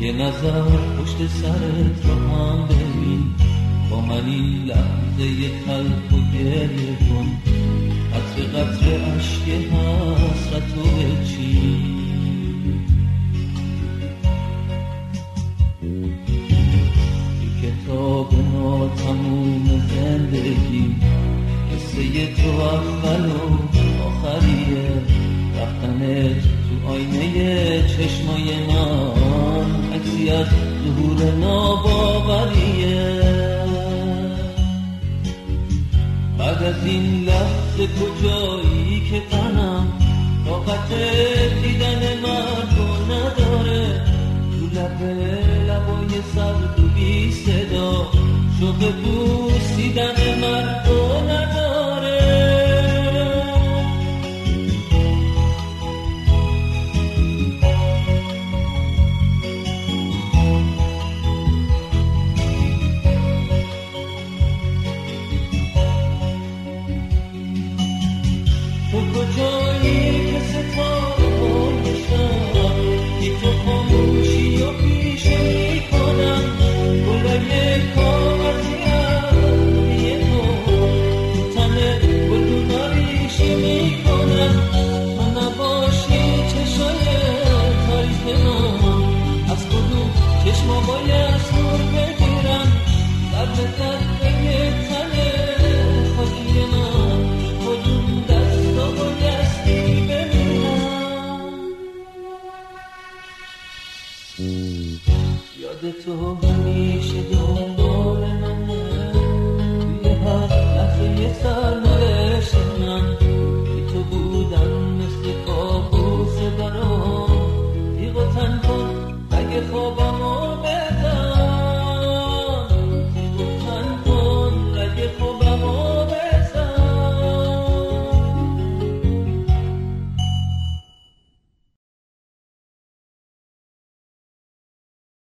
یه نظر پشت سرت رو هم ببین، با من این لحظه تلخ و گریه کن، قطره قطره عشق حسرت و بچین. کتاب ناتموم زندگی قصه تو اول و آخریه، رفتنت تو آینه چشمای من عکسی از ظهور ناباوریه. بعد از این لحظه کجایی که تنم طاقت دیدن مردم نداره، تو لبای سرد و بی صدا شوق بوسیدن مردم نداره. تو کجایی که ستاره باشم، بی تو خاموشی و پیشه می کنم، گلای کاغذی عربی تو تن گلدونا ریشه می کنم. تو نباشی چشای تاریک من، از کدوم چشما باید نور بگیرم، در به طبقه تن خاکی من کدوم دستا بایستی ببینم. یاد تو همیشه دنبال منه، توی هر لحظه سرنوشت من، بی تو بودن مثل کابوس برام، تیغ و تن کن اگه خوابم